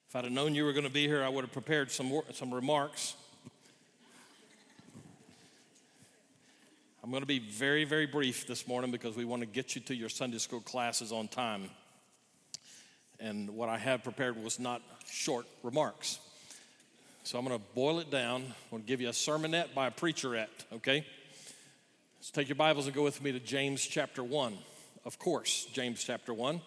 If I'd have known you were going to be here, I would have prepared some remarks. I'm going to be very, very brief this morning because we want to get you to your Sunday school classes on time. And what I have prepared was not short remarks. So I'm going to boil it down. I'm going to give you a sermonette by a preacherette, okay? So take your Bibles and go with me to James chapter 1. Of course, James chapter 1.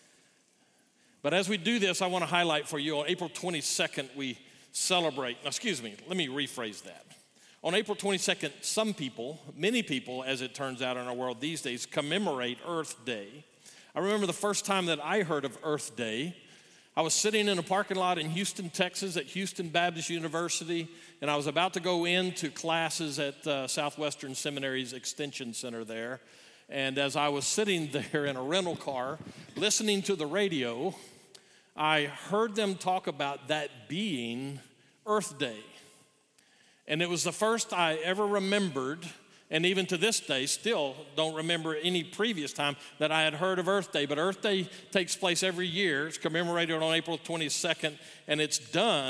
But as we do this, I want to highlight for you on April 22nd, we celebrate, let me rephrase that. On April 22nd, some people, many people, as it turns out in our world these days, commemorate Earth Day. I remember the first time that I heard of Earth Day. I was sitting in a parking lot in Houston, Texas at Houston Baptist University, and I was about to go into classes at Southwestern Seminary's Extension Center there. And as I was sitting there in a rental car, listening to the radio, I heard them talk about that being Earth Day. And it was the first I ever remembered, and even to this day, still don't remember any previous time that I had heard of Earth Day. But Earth Day takes place every year. It's commemorated on April 22nd, and it's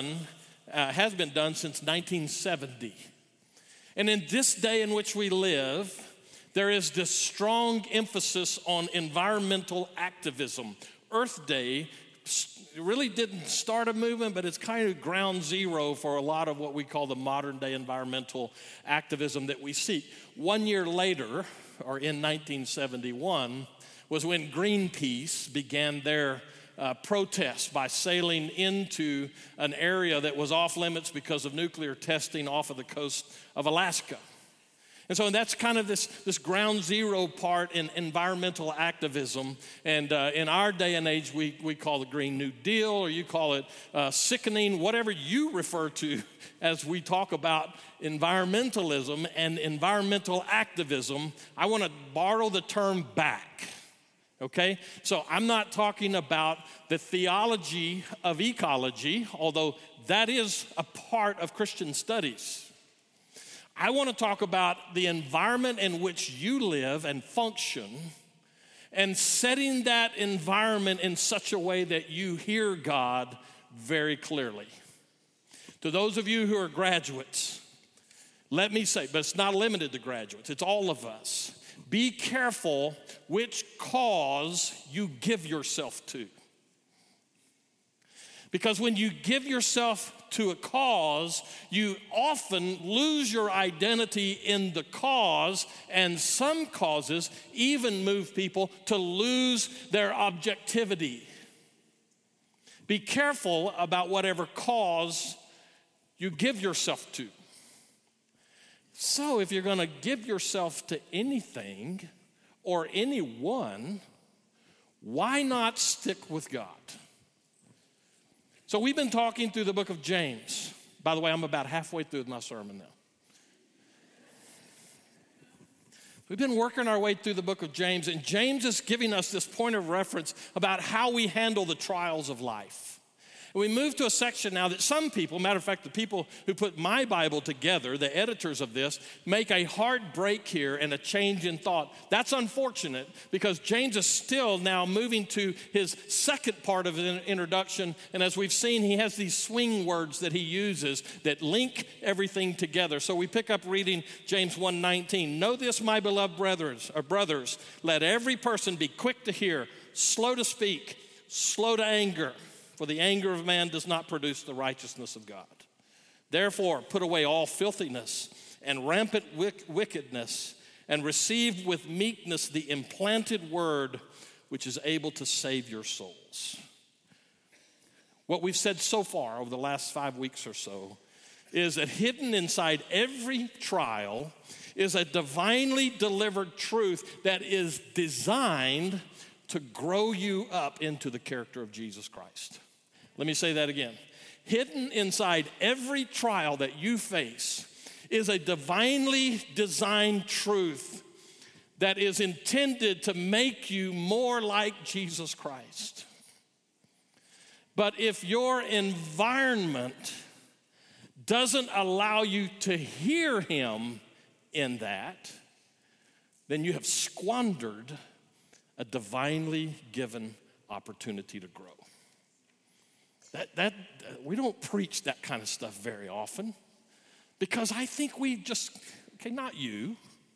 has been done since 1970. And in this day in which we live, there is this strong emphasis on environmental activism. Earth Day really didn't start a movement, but it's kind of ground zero for a lot of what we call the modern day environmental activism that we see. 1 year later, or in 1971, was when Greenpeace began their protest by sailing into an area that was off limits because of nuclear testing off of the coast of Alaska. And so that's kind of this ground zero part in environmental activism. And in our day and age, we call the Green New Deal, or you call it sickening, whatever you refer to as we talk about environmentalism and environmental activism. I want to borrow the term back, okay? So I'm not talking about the theology of ecology, although that is a part of Christian studies. I want to talk about the environment in which you live and function, and setting that environment in such a way that you hear God very clearly. To those of you who are graduates, let me say, but it's not limited to graduates, it's all of us. Be careful which cause you give yourself to. Because when you give yourself to a cause, you often lose your identity in the cause, and some causes even move people to lose their objectivity. Be careful about whatever cause you give yourself to. So if you're going to give yourself to anything or anyone, why not stick with God? So we've been talking through the book of James. By the way, I'm about halfway through my sermon now. We've been working our way through the book of James, and James is giving us this point of reference about how we handle the trials of life. And we move to a section now that some people, matter of fact, the people who put my Bible together, the editors of this, make a hard break here and a change in thought. That's unfortunate because James is still now moving to his second part of the introduction. And as we've seen, he has these swing words that he uses that link everything together. So we pick up reading James 1:19. Know this, my beloved brothers, let every person be quick to hear, slow to speak, slow to anger. For the anger of man does not produce the righteousness of God. Therefore, put away all filthiness and rampant wickedness, and receive with meekness the implanted word which is able to save your souls. What we've said so far over the last 5 weeks or so is that hidden inside every trial is a divinely delivered truth that is designed to grow you up into the character of Jesus Christ. Let me say that again. Hidden inside every trial that you face is a divinely designed truth that is intended to make you more like Jesus Christ. But if your environment doesn't allow you to hear him in that, then you have squandered a divinely given opportunity to grow. We don't preach that kind of stuff very often because I think we just, okay, not you.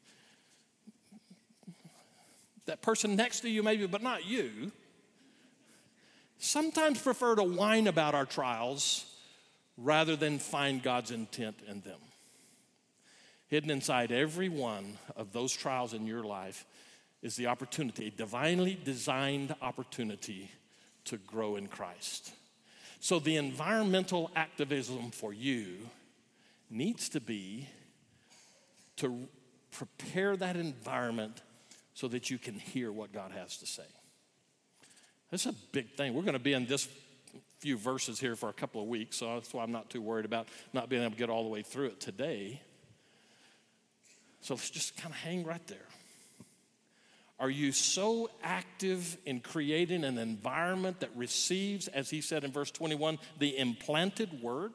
That person next to you maybe, but not you. Sometimes prefer to whine about our trials rather than find God's intent in them. Hidden inside every one of those trials in your life is the opportunity, a divinely designed opportunity to grow in Christ. So the environmental activism for you needs to be to prepare that environment so that you can hear what God has to say. That's a big thing. We're going to be in this few verses here for a couple of weeks, so that's why I'm not too worried about not being able to get all the way through it today. So let's just kind of hang right there. Are you so active in creating an environment that receives, as he said in verse 21, the implanted word?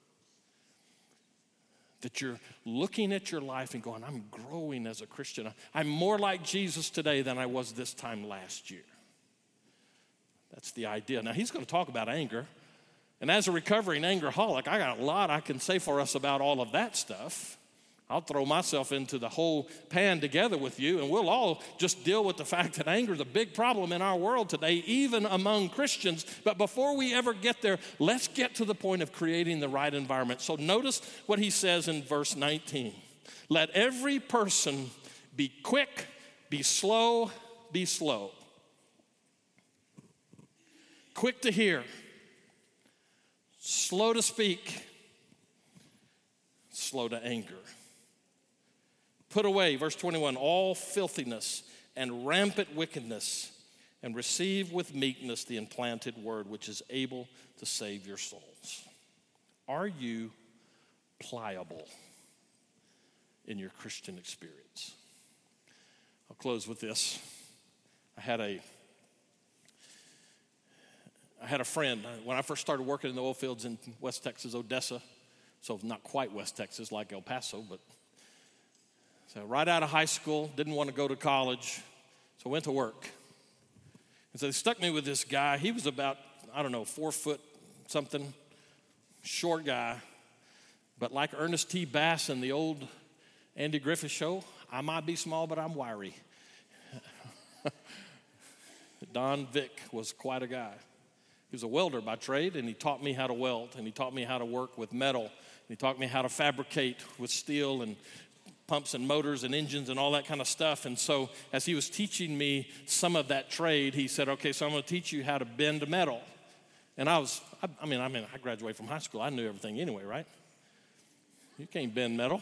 That you're looking at your life and going, I'm growing as a Christian. I'm more like Jesus today than I was this time last year. That's the idea. Now, he's going to talk about anger. And as a recovering angerholic, I got a lot I can say for us about all of that stuff. I'll throw myself into the whole pan together with you, and we'll all just deal with the fact that anger is a big problem in our world today, even among Christians. But before we ever get there, let's get to the point of creating the right environment. So notice what he says in verse 19. Let every person be quick, be slow, be slow. Quick to hear, slow to speak, slow to anger. Put away, verse 21, all filthiness and rampant wickedness, and receive with meekness the implanted word, which is able to save your souls. Are you pliable in your Christian experience? I'll close with this. I had a friend, when I first started working in the oil fields in West Texas, Odessa, so not quite West Texas like El Paso, but so right out of high school, didn't want to go to college, so went to work. And so they stuck me with this guy. He was about, 4 foot something, short guy. But like Ernest T. Bass in the old Andy Griffith show, I might be small, but I'm wiry. Don Vick was quite a guy. He was a welder by trade, and he taught me how to weld, and he taught me how to work with metal, and he taught me how to fabricate with steel and pumps and motors and engines and all that kind of stuff. And so as he was teaching me some of that trade, he said, okay, so I'm going to teach you how to bend metal. And I graduated from high school. I knew everything anyway, right? You can't bend metal.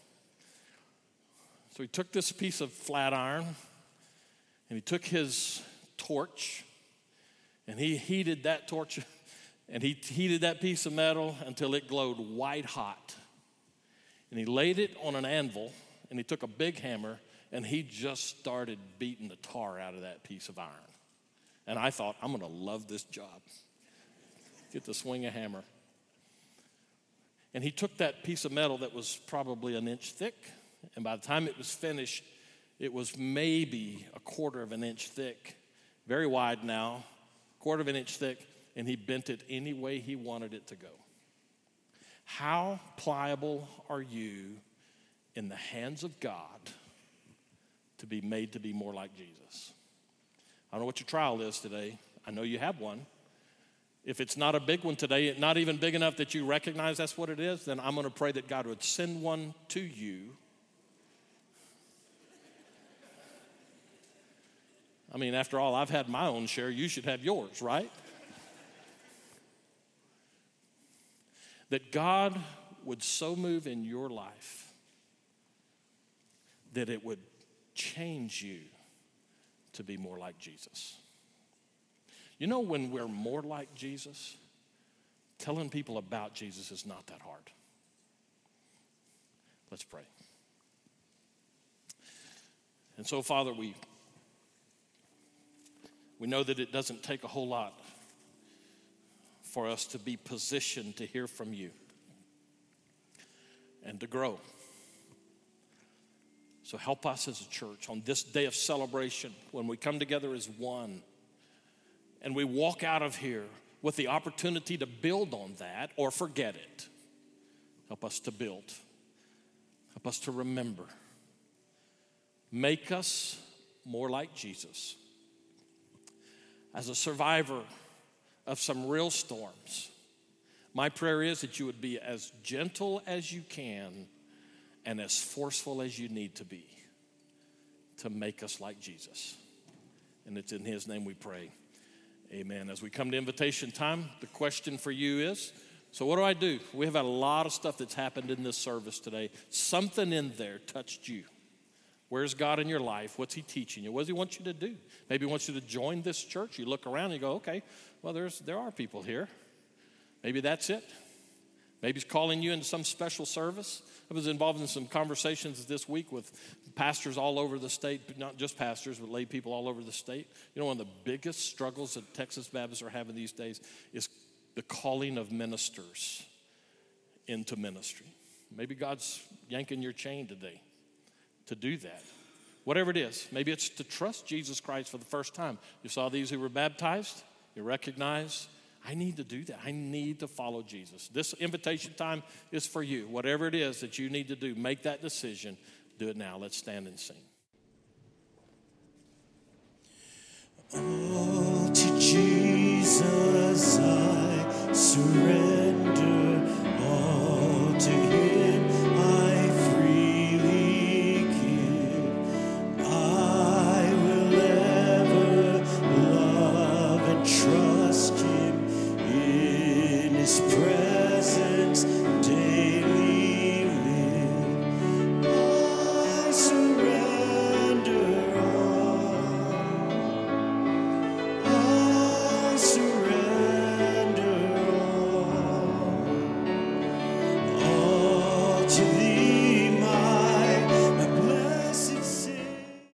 So he took this piece of flat iron, and he took his torch, and he heated that torch, and he heated that piece of metal until it glowed white hot. And he laid it on an anvil, and he took a big hammer, and he just started beating the tar out of that piece of iron. And I thought, I'm going to love this job. Get to swing a hammer. And he took that piece of metal that was probably an inch thick, and by the time it was finished, it was maybe a quarter of an inch thick, very wide now, quarter of an inch thick, and he bent it any way he wanted it to go. How pliable are you in the hands of God to be made to be more like Jesus? I don't know what your trial is today. I know you have one. If it's not a big one today, not even big enough that you recognize that's what it is, then I'm going to pray that God would send one to you. I mean, after all, I've had my own share. You should have yours, right? That God would so move in your life that it would change you to be more like Jesus. You know, when we're more like Jesus, telling people about Jesus is not that hard. Let's pray. And so, Father, we know that it doesn't take a whole lot for us to be positioned to hear from you and to grow. So help us as a church on this day of celebration when we come together as one and we walk out of here with the opportunity to build on that or forget it. Help us to build. Help us to remember. Make us more like Jesus. As a survivor of some real storms, my prayer is that you would be as gentle as you can and as forceful as you need to be to make us like Jesus. And it's in his name we pray. Amen. As we come to invitation time, the question for you is, so what do I do? We have had a lot of stuff that's happened in this service today. Something in there touched you. Where's God in your life? What's he teaching you? What does he want you to do? Maybe he wants you to join this church. You look around and you go, okay, well, there are people here. Maybe that's it. Maybe he's calling you into some special service. I was involved in some conversations this week with pastors all over the state, not just pastors, but lay people all over the state. You know, one of the biggest struggles that Texas Baptists are having these days is the calling of ministers into ministry. Maybe God's yanking your chain today to do that. Whatever it is, maybe it's to trust Jesus Christ for the first time. You saw these who were baptized. You recognize, I need to do that. I need to follow Jesus. This invitation time is for you. Whatever it is that you need to do, make that decision. Do it now. Let's stand and sing. Oh, to Jesus I surrender. All to him I freely give. I will ever love and trust him in his presence.